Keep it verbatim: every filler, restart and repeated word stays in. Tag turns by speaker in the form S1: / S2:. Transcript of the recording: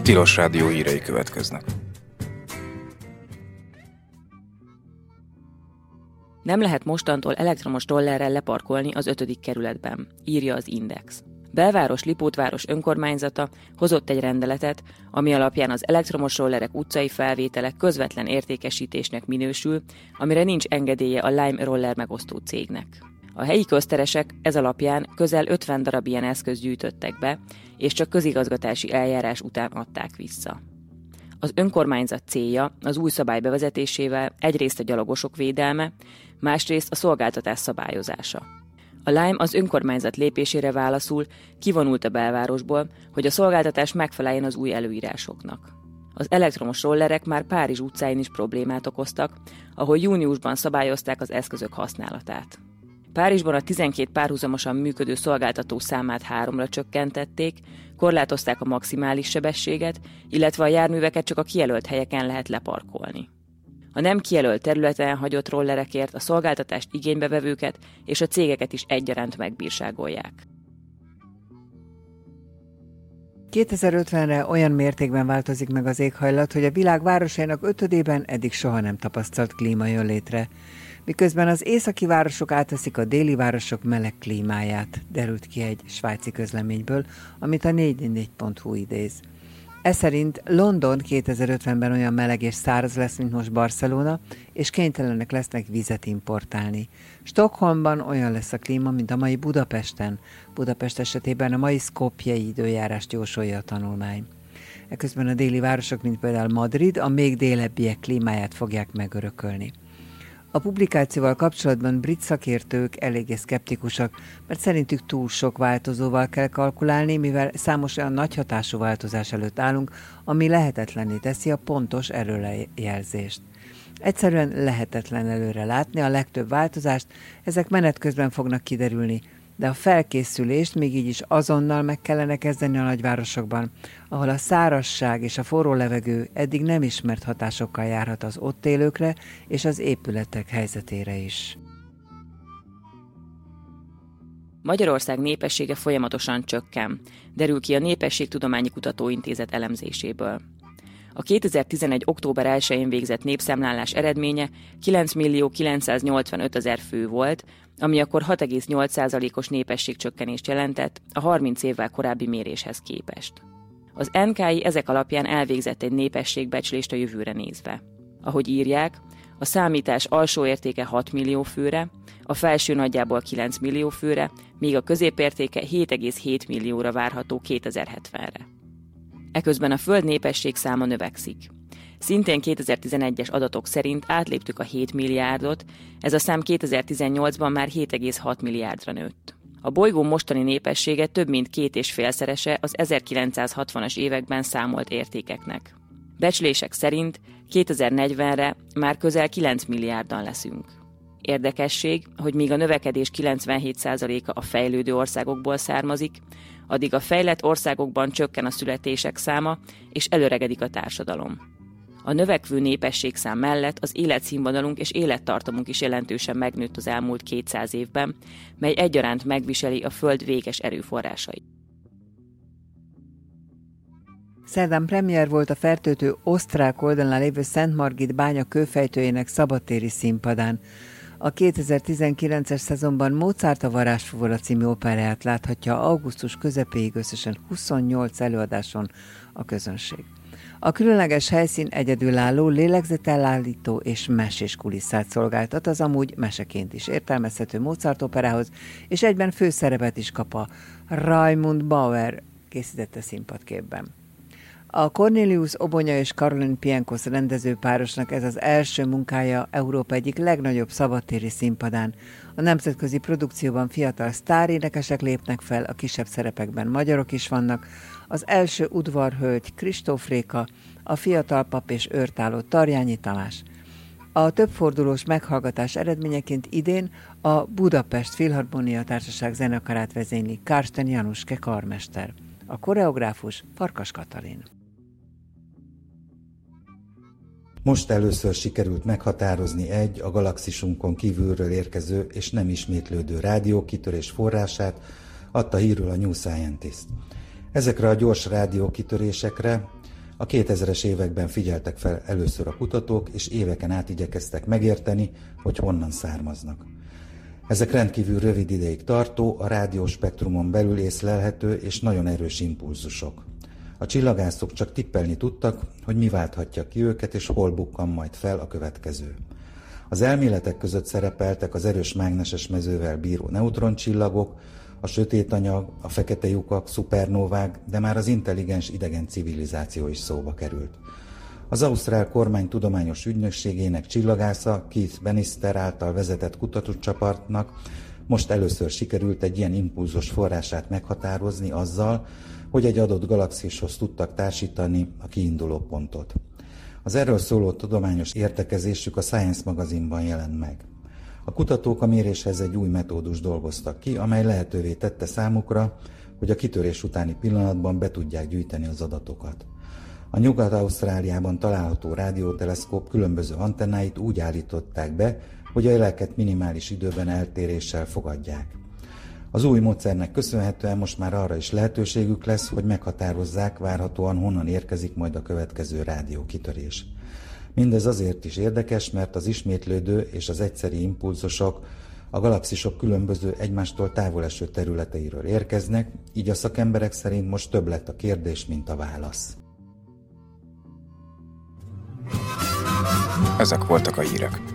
S1: Tilos Rádió hírei következnek.
S2: Nem lehet mostantól elektromos rollerrel leparkolni az ötödik kerületben, írja az Index. Belváros Lipótváros önkormányzata hozott egy rendeletet, ami alapján az elektromos rollerek utcai felvétele közvetlen értékesítésnek minősül, amire nincs engedélye a Lime roller megosztó cégnek. A helyi közteresek ez alapján közel ötven darab ilyen eszközt gyűjtöttek be, és csak közigazgatási eljárás után adták vissza. Az önkormányzat célja az új szabály bevezetésével egyrészt a gyalogosok védelme, másrészt a szolgáltatás szabályozása. A Lime az önkormányzat lépésére válaszul kivonult a belvárosból, hogy a szolgáltatás megfeleljen az új előírásoknak. Az elektromos rollerek már Párizs utcáin is problémát okoztak, ahol júniusban szabályozták az eszközök használatát. Párizsban a tizenkét párhuzamosan működő szolgáltató számát háromra csökkentették, korlátozták a maximális sebességet, illetve a járműveket csak a kijelölt helyeken lehet leparkolni. A nem kijelölt területen hagyott rollerekért a szolgáltatást igénybevevőket és a cégeket is egyaránt megbírságolják.
S3: kétezer-ötvenre olyan mértékben változik meg az éghajlat, hogy a világ városainak ötödében eddig soha nem tapasztalt klíma jön létre. Miközben az északi városok átveszik a déli városok meleg klímáját, derült ki egy svájci közleményből, amit a négy négy négy pont hu idéz. Ez szerint London kétezer-ötvenben olyan meleg és száraz lesz, mint most Barcelona, és kénytelenek lesznek vizet importálni. Stockholmban olyan lesz a klíma, mint a mai Budapesten. Budapest esetében a mai szkopjei időjárást jósolja a tanulmány. Eközben a déli városok, mint például Madrid, a még délebbiek klímáját fogják megörökölni. A publikációval kapcsolatban brit szakértők eléggé szkeptikusak, mert szerintük túl sok változóval kell kalkulálni, mivel számos olyan nagy hatású változás előtt állunk, ami lehetetlenné teszi a pontos előrejelzést. Egyszerűen lehetetlen előre látni a legtöbb változást, ezek menet közben fognak kiderülni, de a felkészülést még így is azonnal meg kellene kezdeni a nagyvárosokban, ahol a szárazság és a forró levegő eddig nem ismert hatásokkal járhat az ott élőkre és az épületek helyzetére is.
S2: Magyarország népessége folyamatosan csökken, derül ki a Népességtudományi Kutatóintézet elemzéséből. A kétezer-tizenegy. október elsején végzett népszámlálás eredménye kilenc millió kilencszáznyolcvanöt ezer fő volt, ami akkor hat egész nyolc százalékos népességcsökkenést jelentett a harminc évvel korábbi méréshez képest. Az en ká i ezek alapján elvégzett egy népességbecslést a jövőre nézve. Ahogy írják, a számítás alsó értéke hat millió főre, a felső nagyjából kilenc millió főre, míg a középértéke hét egész hét millióra várható kétezer-hetvenre. Eközben a Föld népesség száma növekszik. Szintén kétezer-tizenegyes adatok szerint átléptük a hét milliárdot, ez a szám kétezer-tizennyolcban már hét egész hat milliárdra nőtt. A bolygó mostani népessége több mint két és félszerese az ezerkilencszázhatvanas években számolt értékeknek. Becslések szerint kétezer-negyvenre már közel kilenc milliárdan leszünk. Érdekesség, hogy míg a növekedés kilencvenhét százaléka a fejlődő országokból származik, addig a fejlett országokban csökken a születések száma, és előregedik a társadalom. A növekvő népességszám mellett az életszínvonalunk és élettartamunk is jelentősen megnőtt az elmúlt kétszáz évben, mely egyaránt megviseli a Föld véges erőforrásait.
S3: Szerdán premier volt a fertőtő osztrák oldalán lévő Szent Margit bánya kőfejtőjének szabadtéri színpadán. A kétezer-tizenkilences szezonban Mozart a Varázsfuvara című operáját láthatja augusztus közepéig összesen huszonnyolc előadáson a közönség. A különleges helyszín egyedülálló, lélegzetellállító és mesés kulisszát szolgáltat az amúgy meseként is értelmezhető Mozart operához, és egyben főszerepet is kap a Raimund Bauer készítette színpadképben. A Cornelius Obonya és Caroline Pienkos rendezőpárosnak ez az első munkája Európa egyik legnagyobb szabadtéri színpadán. A nemzetközi produkcióban fiatal sztárénekesek lépnek fel, a kisebb szerepekben magyarok is vannak. Az első udvarhölgy Kristóf Réka, a fiatal pap és őrtálló Tarjányi Tamás. A többfordulós meghallgatás eredményeként idén a Budapest Filharmonia Társaság zenekarát vezényli Kársten Januske karmester. A koreográfus Farkas Katalin.
S4: Most először sikerült meghatározni egy a galaxisunkon kívülről érkező és nem ismétlődő rádiókitörés forrását, adta hírül a New Scientist. Ezekre a gyors rádiókitörésekre A kétezres években figyeltek fel először a kutatók, és éveken át igyekeztek megérteni, hogy honnan származnak. Ezek rendkívül rövid ideig tartó, a rádióspektrumon belül észlelhető és nagyon erős impulzusok. A csillagászok csak tippelni tudtak, hogy mi válthatja ki őket, és hol bukkan majd fel a következő. Az elméletek között szerepeltek az erős mágneses mezővel bíró neutroncsillagok, a sötét anyag, a fekete lyukak, szupernóvák, de már az intelligens idegen civilizáció is szóba került. Az ausztrál kormány tudományos ügynökségének csillagásza Keith Bannister által vezetett kutatócsoportnak most először sikerült egy ilyen impulzus forrását meghatározni azzal, hogy egy adott galaxishoz tudtak társítani a kiinduló pontot. Az erről szóló tudományos értekezésük a Science magazinban jelent meg. A kutatók a méréshez egy új metódus dolgoztak ki, amely lehetővé tette számukra, hogy a kitörés utáni pillanatban be tudják gyűjteni az adatokat. A Nyugat-Ausztráliában található rádióteleszkóp különböző antennáit úgy állították be, hogy a jeleket minimális időben eltéréssel fogadják. Az új módszernek köszönhetően most már arra is lehetőségük lesz, hogy meghatározzák várhatóan honnan érkezik majd a következő rádiókitörés. Mindez azért is érdekes, mert az ismétlődő és az egyszeri impulzusok a galaxisok különböző egymástól távol eső területeiről érkeznek, így a szakemberek szerint most több lett a kérdés, mint a válasz.
S1: Ezek voltak a hírek.